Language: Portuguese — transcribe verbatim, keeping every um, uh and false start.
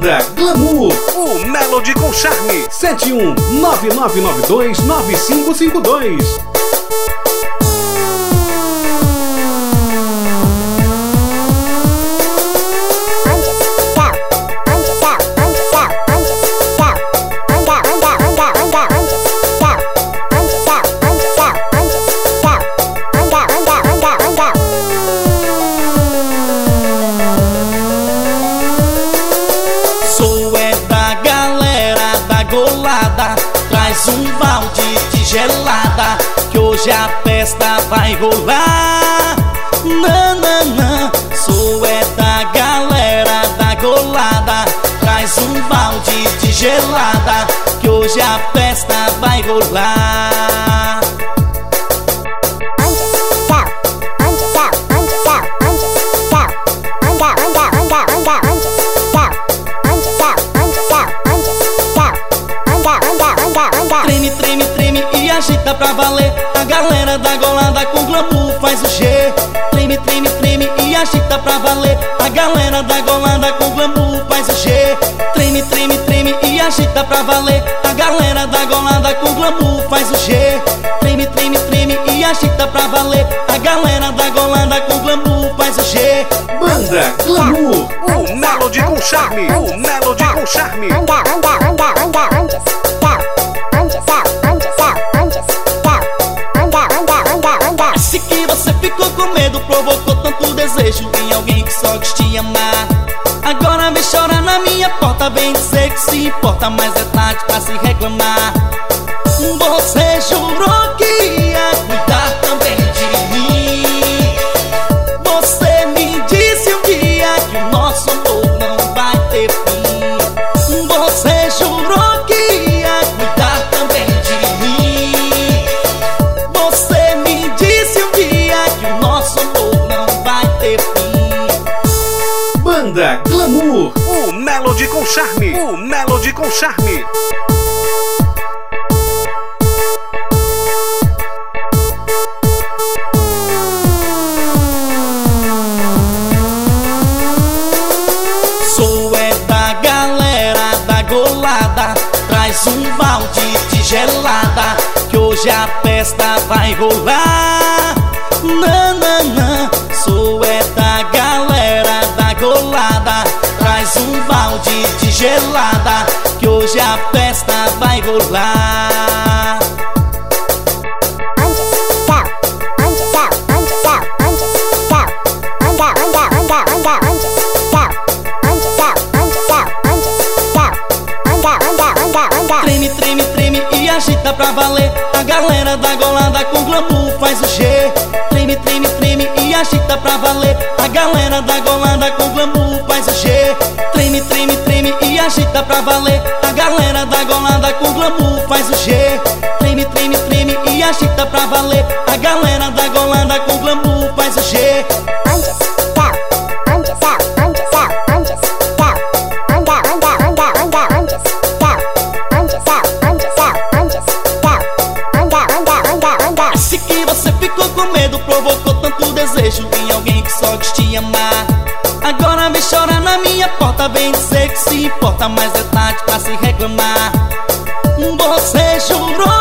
Banda Glamour, o Melody com charme. sete um nove nove nove dois nove cinco cinco dois. Traz um balde de gelada, que hoje a festa vai rolar. Nananã, sou é da galera da golada. Traz um balde de gelada, que hoje a festa vai rolar. Treme, treme, treme e agita pra valer. A galera da golada com glamour faz o G. Treme, treme, treme e agita pra valer. A galera da golada com glamour faz o G. Treme, treme, treme e agita pra valer. A galera da golada com glamour faz o G. Treme, treme, treme e agita pra valer. A galera da golada com glamour faz o G. Banda Glamour, o Melody com charme. O Melody com charme. Parece que você ficou com medo, provocou tanto desejo em alguém que só quis te amar. Agora vem chorar na minha porta, vem dizer que se importa, mas é tarde pra se reclamar. Você jurou que ia cuidar também de mim. Você me disse um dia que o nosso amor não vai ter fim. Você jurou que ia cuidar também de mim. Você me disse um dia que o nosso amor não vai ter fim. Banda Glamour, o Melody com charme. O Melody com charme. Sou é da galera da golada. Traz um balde de gelada, que hoje a festa vai rolar. Nananã, sou é da galera da golada. Traz um balde de gelada, que hoje a festa vai rolar. Treme, treme, treme e agita pra valer. A galera da golada com glamour faz o G. Treme, treme, treme e agita pra valer. A galera da golada com glamour faz o G. Treme, treme, treme e agita pra valer. A galera da golada com glamour faz o G. Treme, treme, treme e agita pra valer. A galera da golada com glamour faz o G. Parece que você ficou com medo, provocou tanto desejo em alguém que só quis te amar. Agora vem chorar na minha porta, vem dizer que se importa, mas é tarde pra se reclamar. Você jurou